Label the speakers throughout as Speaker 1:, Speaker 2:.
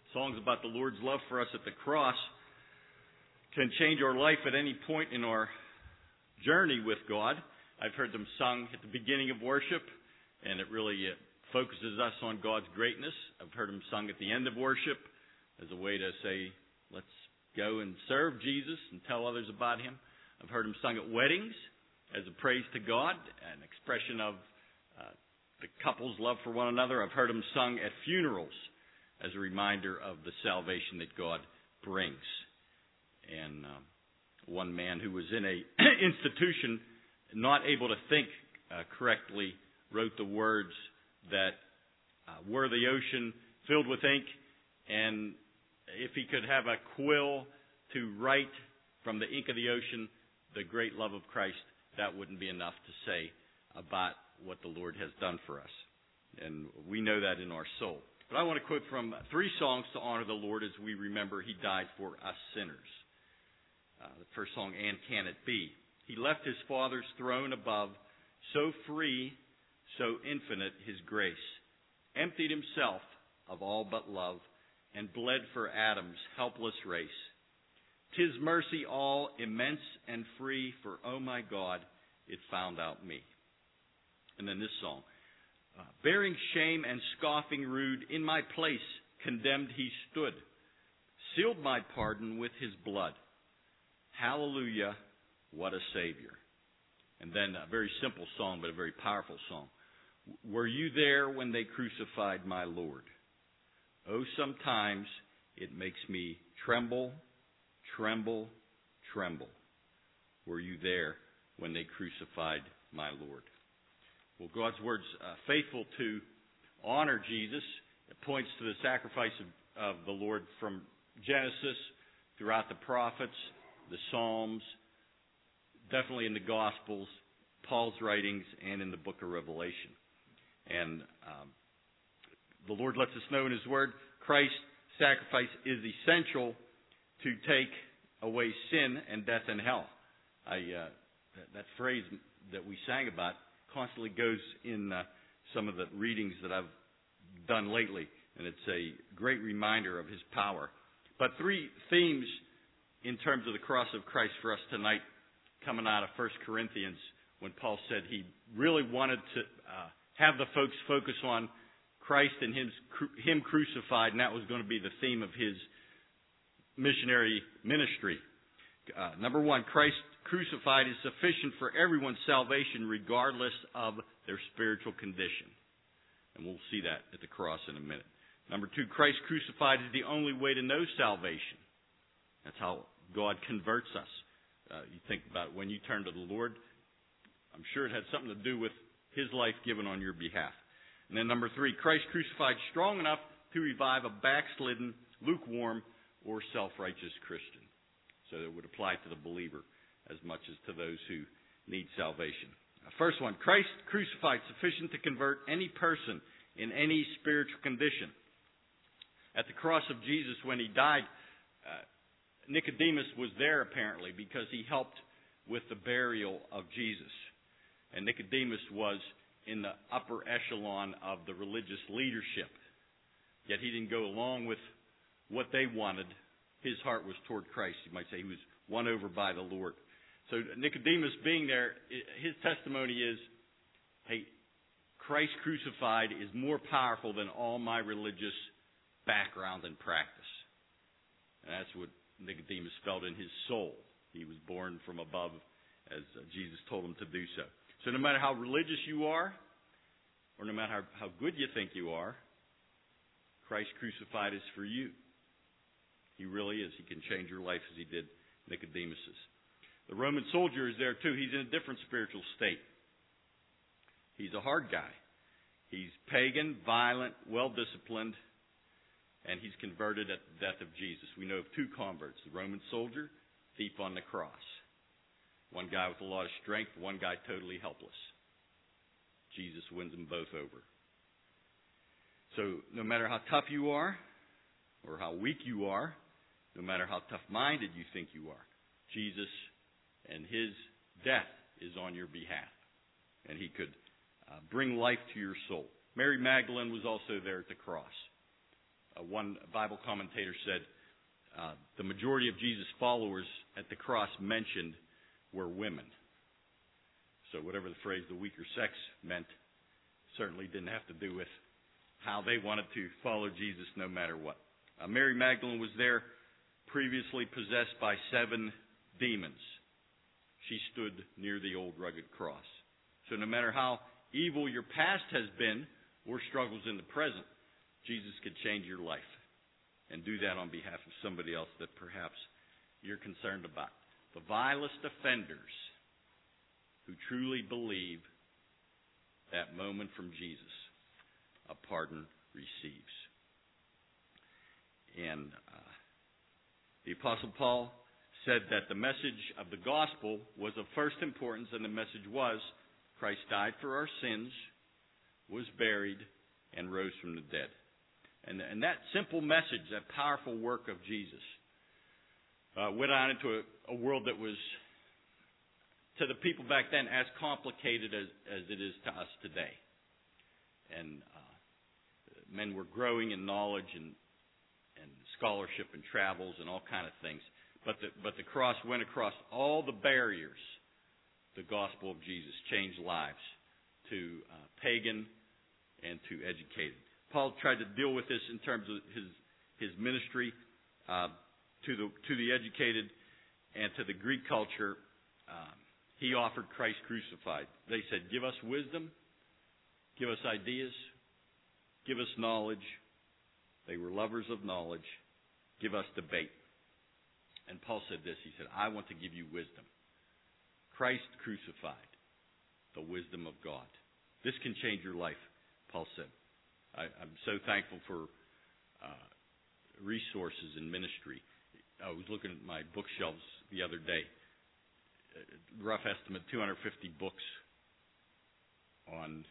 Speaker 1: Songs about the Lord's love for us at the cross can change our life at any point in our journey with God. I've heard them sung at the beginning of worship, and it really focuses us on God's greatness. I've heard them sung at the end of worship as a way to say, let's go and serve Jesus and tell others about Him. I've heard them sung at weddings as a praise to God, an expression of the couple's love for one another. I've heard them sung at funerals as a reminder of the salvation that God brings. And one man who was in a institution, not able to think correctly, wrote the words that were the ocean filled with ink, and if he could have a quill to write from the ink of the ocean the great love of Christ, that wouldn't be enough to say about what the Lord has done for us. And we know that in our soul. But I want to quote from 3 songs to honor the Lord as we remember He died for us sinners. The first song, And Can It Be? He left His Father's throne above, so free, so infinite His grace, emptied Himself of all but love, and bled for Adam's helpless race. 'Tis mercy all immense and free, for oh my God, it found out me. And then this song. Bearing shame and scoffing rude, in my place condemned He stood, sealed my pardon with His blood. Hallelujah, what a Savior. And then a very simple song, but a very powerful song. Were you there when they crucified my Lord? Oh, sometimes it makes me tremble, tremble, tremble. Were you there when they crucified my Lord? Well, God's Word's faithful to honor Jesus. It points to the sacrifice of the Lord from Genesis, throughout the prophets, the Psalms, definitely in the Gospels, Paul's writings, and in the book of Revelation. And the Lord lets us know in His Word, Christ's sacrifice is essential to take away sin and death and hell. That phrase that we sang about constantly goes in some of the readings that I've done lately, and it's a great reminder of His power. But 3 themes in terms of the cross of Christ for us tonight, coming out of 1 Corinthians, when Paul said he really wanted to have the folks focus on Christ and Him crucified, and that was going to be the theme of his missionary ministry. Number 1, Christ crucified is sufficient for everyone's salvation regardless of their spiritual condition. And we'll see that at the cross in a minute. Number 2, Christ crucified is the only way to know salvation. That's how God converts us. You think about it, when you turn to the Lord, I'm sure it had something to do with His life given on your behalf. And then number 3, Christ crucified strong enough to revive a backslidden, lukewarm, or self-righteous Christian. So it would apply to the believer as much as to those who need salvation. First one, Christ crucified sufficient to convert any person in any spiritual condition. At the cross of Jesus when He died, Nicodemus was there apparently because he helped with the burial of Jesus. And Nicodemus was in the upper echelon of the religious leadership. Yet he didn't go along with what they wanted. His heart was toward Christ. You might say he was won over by the Lord. So Nicodemus being there, his testimony is, hey, Christ crucified is more powerful than all my religious background and practice. And that's what Nicodemus felt in his soul. He was born from above, as Jesus told him to do so. So no matter how religious you are, or no matter how good you think you are, Christ crucified is for you. He really is. He can change your life as He did Nicodemus's. The Roman soldier is there too. He's in a different spiritual state. He's a hard guy. He's pagan, violent, well-disciplined, and he's converted at the death of Jesus. We know of 2 converts, the Roman soldier, thief on the cross. One guy with a lot of strength, one guy totally helpless. Jesus wins them both over. So no matter how tough you are, or how weak you are, no matter how tough-minded you think you are, Jesus and His death is on your behalf. And He could bring life to your soul. Mary Magdalene was also there at the cross. One Bible commentator said the majority of Jesus' followers at the cross mentioned were women. So whatever the phrase the weaker sex meant certainly didn't have to do with how they wanted to follow Jesus no matter what. Mary Magdalene was there, previously possessed by 7 demons. She stood near the old rugged cross. So no matter how evil your past has been or struggles in the present, Jesus could change your life and do that on behalf of somebody else that perhaps you're concerned about. The vilest offenders who truly believe that moment from Jesus, a pardon receives. And the Apostle Paul said that the message of the gospel was of first importance, and the message was Christ died for our sins, was buried, and rose from the dead. And that simple message, that powerful work of Jesus, went on into a world that was, to the people back then, as complicated as it is to us today. And men were growing in knowledge and scholarship and travels and all kind of things. But the cross went across all the barriers. The gospel of Jesus changed lives to pagan and to educated. Paul tried to deal with this in terms of his ministry to the educated and to the Greek culture. He offered Christ crucified. They said, give us wisdom, give us ideas, give us knowledge. They were lovers of knowledge. Give us debate. And Paul said this. He said, I want to give you wisdom. Christ crucified, the wisdom of God. This can change your life, Paul said. I'm so thankful for resources in ministry. I was looking at my bookshelves the other day. Rough estimate, 250 books on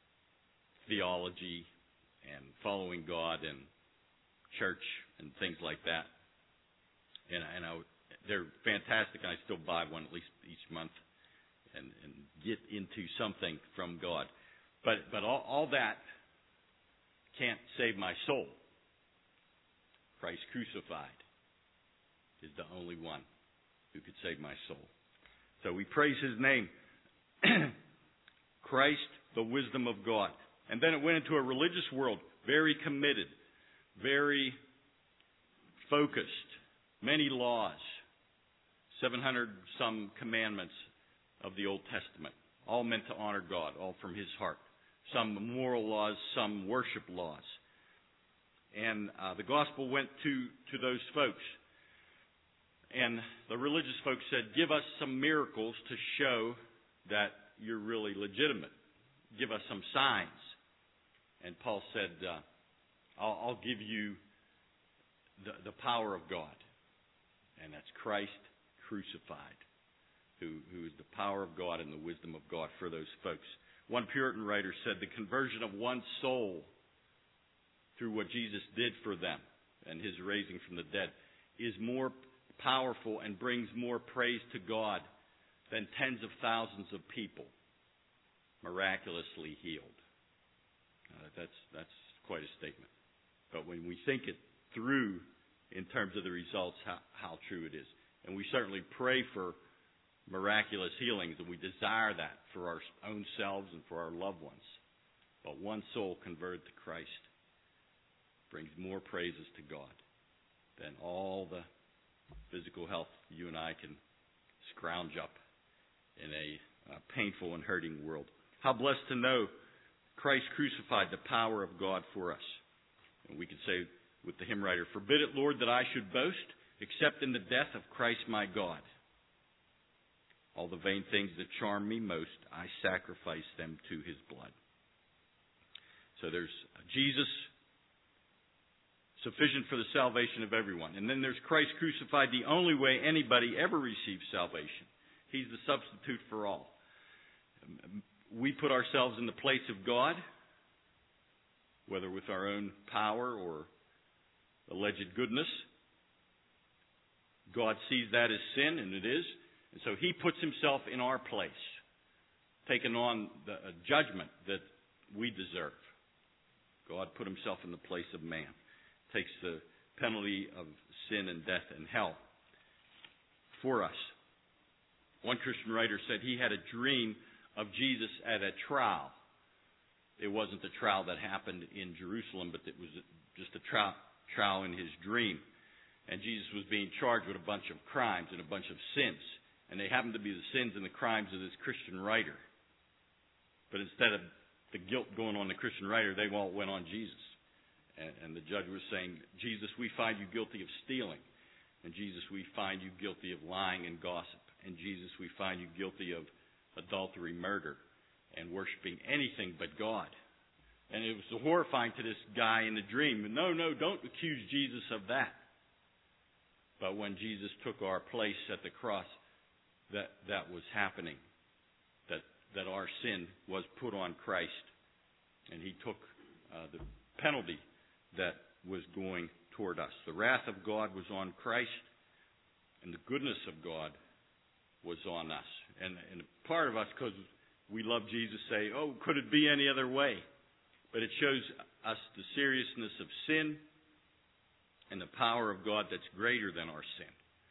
Speaker 1: theology and following God and church and things like that. And they're fantastic, and I still buy one at least each month and get into something from God. But all that can't save my soul. Christ crucified is the only one who could save my soul. So we praise His name. Christ, the wisdom of God. And then it went into a religious world, very committed, very focused, many laws, 700 some commandments of the Old Testament, all meant to honor God, all from His heart. Some moral laws, some worship laws. And the gospel went to those folks. And the religious folks said, give us some miracles to show that you're really legitimate. Give us some signs. And Paul said, I'll give you the power of God. And that's Christ crucified, who is the power of God and the wisdom of God for those folks. One Puritan writer said the conversion of one soul through what Jesus did for them and His raising from the dead is more powerful and brings more praise to God than tens of thousands of people miraculously healed. That's quite a statement. But when we think it through in terms of the results, how true it is. And we certainly pray for miraculous healings, and we desire that for our own selves and for our loved ones. But one soul converted to Christ brings more praises to God than all the physical health you and I can scrounge up in a painful and hurting world. How blessed to know Christ crucified, the power of God for us. And we could say with the hymn writer, forbid it, Lord, that I should boast, except in the death of Christ my God. All the vain things that charm me most, I sacrifice them to His blood. So there's Jesus, sufficient for the salvation of everyone. And then there's Christ crucified, the only way anybody ever receives salvation. He's the substitute for all. We put ourselves in the place of God, whether with our own power or alleged goodness. God sees that as sin, and it is. And so He puts Himself in our place, taking on the judgment that we deserve. God put Himself in the place of man. takes the penalty of sin and death and hell for us. One Christian writer said he had a dream of Jesus at a trial. It wasn't the trial that happened in Jerusalem, but it was just a trial in his dream. And Jesus was being charged with a bunch of crimes and a bunch of sins. And they happened to be the sins and the crimes of this Christian writer. But instead of the guilt going on the Christian writer, they all went on Jesus. And the judge was saying, Jesus, we find you guilty of stealing. And Jesus, we find you guilty of lying and gossip. And Jesus, we find you guilty of adultery, murder, and worshiping anything but God. And it was horrifying to this guy in the dream. No, don't accuse Jesus of that. But when Jesus took our place at the cross, that was happening. That our sin was put on Christ. And he took the penalty that was going toward us. The wrath of God was on Christ, and the goodness of God was on us. And part of us, because we love Jesus, say, oh, could it be any other way? But it shows us the seriousness of sin and the power of God that's greater than our sin.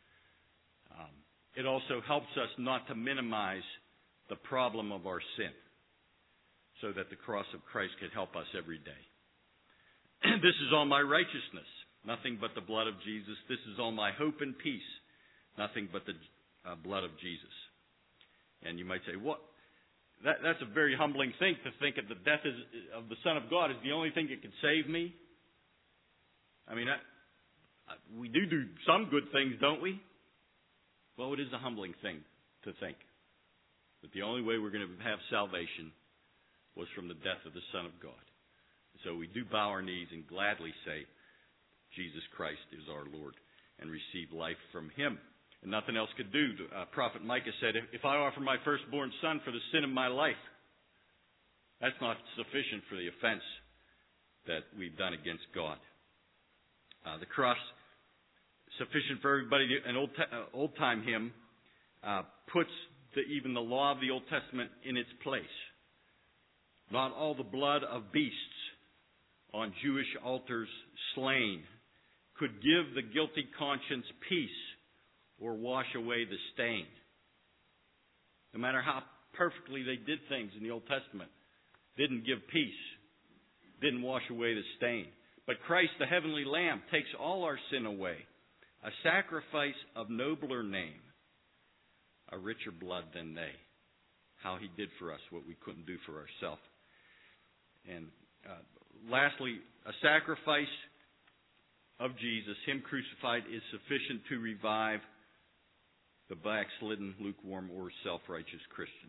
Speaker 1: It also helps us not to minimize the problem of our sin, so that the cross of Christ could help us every day. This is all my righteousness, nothing but the blood of Jesus. This is all my hope and peace, nothing but the blood of Jesus. And you might say, what? That's a very humbling thing to think that the death of the Son of God is the only thing that can save me. I mean, we do some good things, don't we? Well, it is a humbling thing to think that the only way we're going to have salvation was from the death of the Son of God. So we do bow our knees and gladly say, Jesus Christ is our Lord, and receive life from Him. And nothing else could do. Prophet Micah said, if I offer my firstborn son for the sin of my life, that's not sufficient for the offense that we've done against God. The cross, sufficient for everybody. An old-time hymn puts even the law of the Old Testament in its place. Not all the blood of beasts on Jewish altars slain could give the guilty conscience peace or wash away the stain. No matter how perfectly they did things in the Old Testament, didn't give peace, didn't wash away the stain. But Christ, the heavenly Lamb, takes all our sin away. A sacrifice of nobler name, a richer blood than they. How He did for us what we couldn't do for ourselves. And lastly, a sacrifice of Jesus, Him crucified, is sufficient to revive the backslidden, lukewarm, or self-righteous Christian.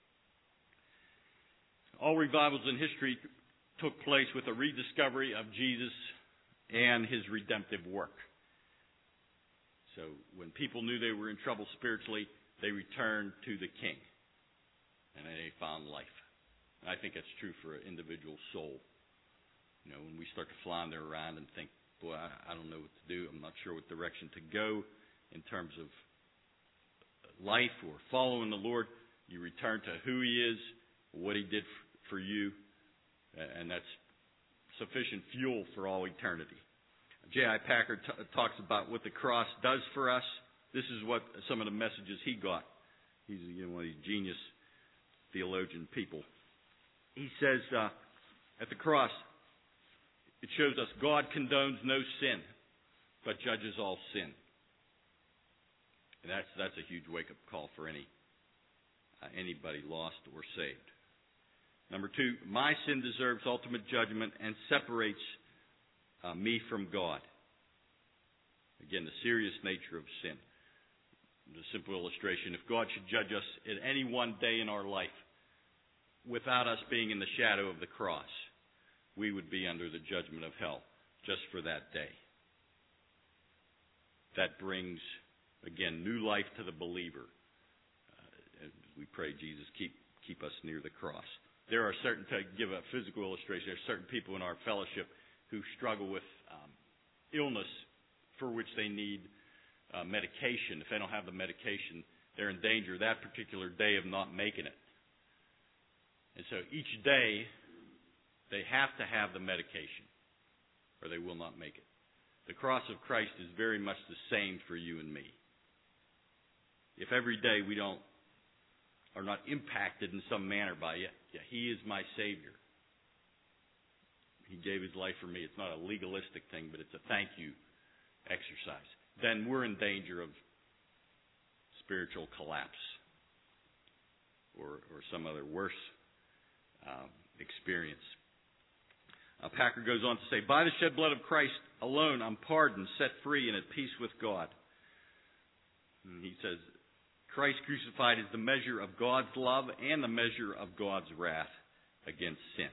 Speaker 1: All revivals in history took place with a rediscovery of Jesus and His redemptive work. So when people knew they were in trouble spiritually, they returned to the King, and they found life. And I think that's true for an individual soul. You know, when we start to flounder around and think, boy, I don't know what to do. I'm not sure what direction to go in terms of life or following the Lord. You return to who He is, what He did for you, and that's sufficient fuel for all eternity. J.I. Packer talks about what the cross does for us. This is what some of the messages he got. He's one of these genius theologian people. He says at the cross, it shows us God condones no sin, but judges all sin. And that's a huge wake-up call for anybody lost or saved. Number 2, my sin deserves ultimate judgment and separates me from God. Again, the serious nature of sin. The simple illustration, if God should judge us at any one day in our life without us being in the shadow of the cross, we would be under the judgment of hell just for that day. That brings, again, new life to the believer. As we pray, Jesus, keep us near the cross. There are certain, to give a physical illustration, there are certain people in our fellowship who struggle with illness for which they need medication. If they don't have the medication, they're in danger that particular day of not making it. And so each day, they have to have the medication. or they will not make it. The cross of Christ is very much the same for you and me. If every day we are not impacted in some manner by it, yeah, He is my Savior. He gave His life for me. It's not a legalistic thing, but it's a thank you exercise. Then we're in danger of spiritual collapse or some other worse experience. Packer goes on to say, by the shed blood of Christ alone, I'm pardoned, set free, and at peace with God. And he says, Christ crucified is the measure of God's love and the measure of God's wrath against sin.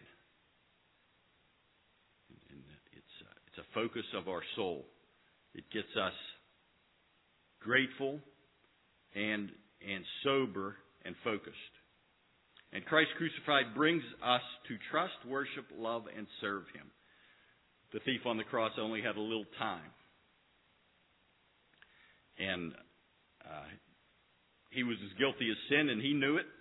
Speaker 1: And it's a focus of our soul. It gets us grateful and sober and focused. And Christ crucified brings us to trust, worship, love, and serve Him. The thief on the cross only had a little time. And he was as guilty as sin, and he knew it.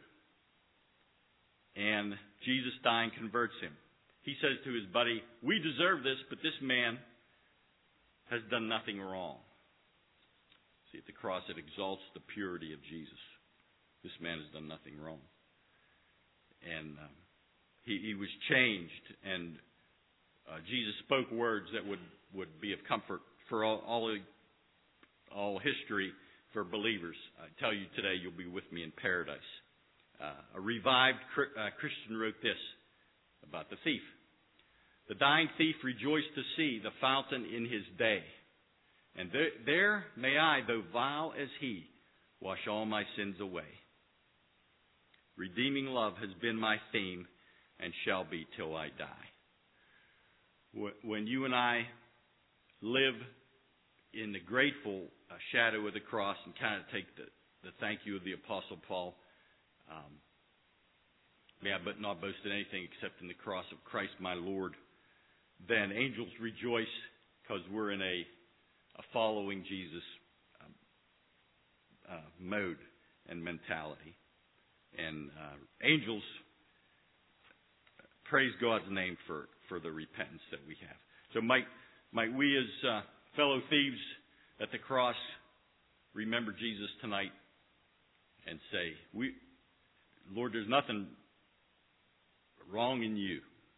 Speaker 1: And Jesus dying converts him. He says to his buddy, we deserve this, but this man has done nothing wrong. See, at the cross it exalts the purity of Jesus. This man has done nothing wrong. And he was changed, and Jesus spoke words that would be of comfort for all history for believers. I tell you today, you'll be with me in paradise. A revived Christian wrote this about the thief. The dying thief rejoiced to see the fountain in his day. And there may I, though vile as he, wash all my sins away. Redeeming love has been my theme and shall be till I die. When you and I live in the grateful shadow of the cross and kind of take the thank you of the Apostle Paul, may I but not boast in anything except in the cross of Christ my Lord, then angels rejoice because we're in a following Jesus mode and mentality. And angels praise God's name for the repentance that we have. So might we as fellow thieves at the cross remember Jesus tonight and say, Lord, there's nothing wrong in you.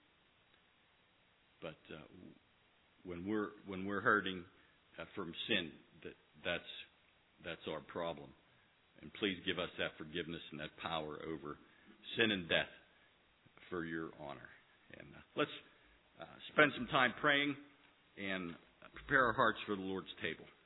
Speaker 1: But when we're hurting from sin, that's our problem. And please give us that forgiveness and that power over sin and death for your honor. And let's spend some time praying and prepare our hearts for the Lord's table.